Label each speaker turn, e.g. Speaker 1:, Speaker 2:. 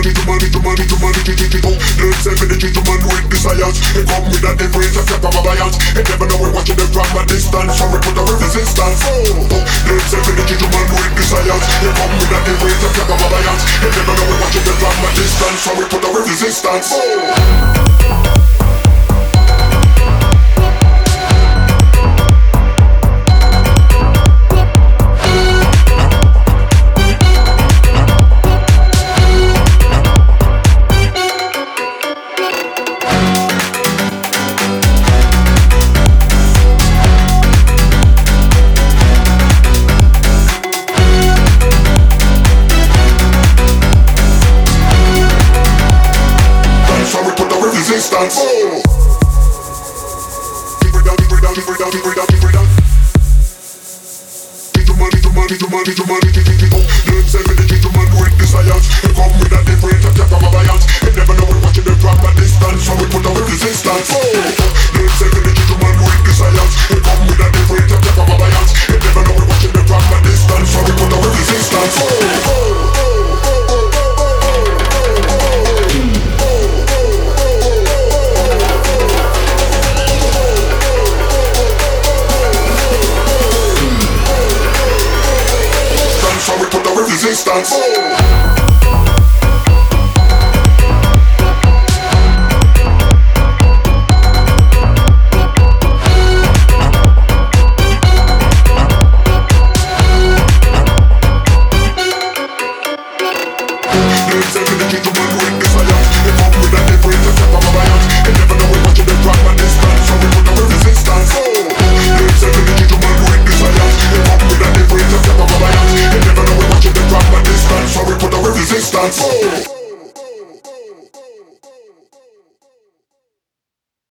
Speaker 1: Them say me the gentleman with desires. They come with a different type of alliance. They never know we're watching them from a distance, so we put up a resistance. Them say me the gentleman with desires. They come with a different type of alliance. They never know we're watching them from a distance, so we put up a resistance. Resistance. Keep it down, keep it down, keep it down, keep it down, keep it down. Gentleman, gentleman, gentleman, gentleman, gentleman. Them say me the gentleman with desires. They come with a different type of alliance. They never know we're watching them from a distance, so we put up a resistance. Them say me the gentleman with desires. They come with a different type of alliance. They never know we're watching them from a distance, so we put up a resistance. Resistance.